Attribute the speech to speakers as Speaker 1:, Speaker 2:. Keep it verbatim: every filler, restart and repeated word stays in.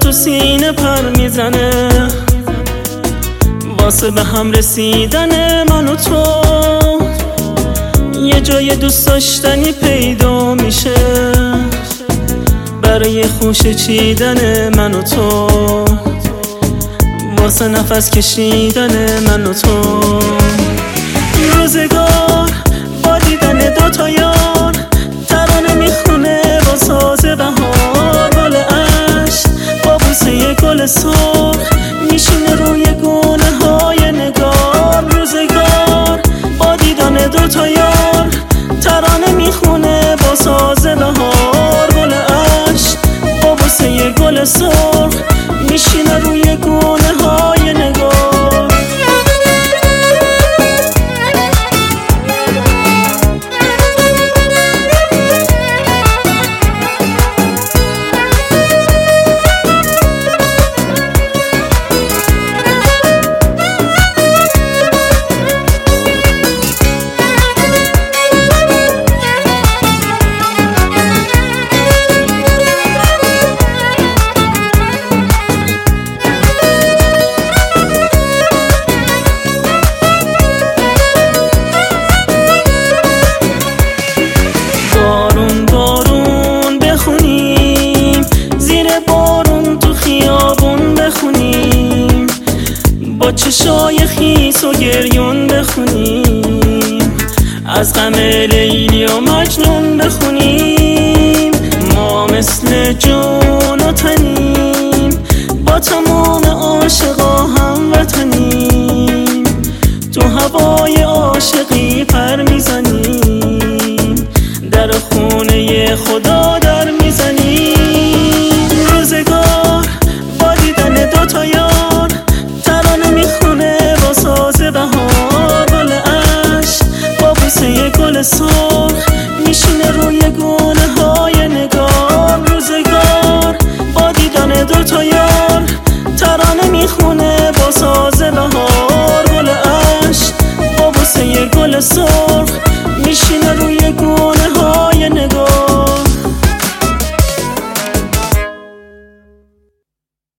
Speaker 1: تو سینه پر میزنه واسه به هم رسیدن من و تو. یه جای دوست داشتنی پیدا میشه برای خوش چیدن من و تو، واسه نفس کشیدن من و تو. روزگار با دیدن دوتا یار ترانه میخونه با ساز بهار. گل عشق با بوسه گل سرخ میشینه روی گونه های نگار. روزگار با دیدن دوتا یار ترانه میخونه با ساز بهار. گل عشق با بوسه گل سرخ میشینه روی گونه های نگار. با چشای خیس و گریون بخونیم، از غم لیلی و مجنون بخونیم. ما مثل جون و تنیم، با تمام عاشقا هم وطنیم. تو هوای عاشقی پر میزنیم، در خونه خدا در میزنیم. روزگار با دیدن دوتا یار ترانه میخونه با ساز بهار. گل عشق با بوسه گل سرخ میشینه روی گونه های نگار. روزگار با دیدن دوتا یار ترانه میخونه با ساز بهار. گل عشق با بوسه گل سرخ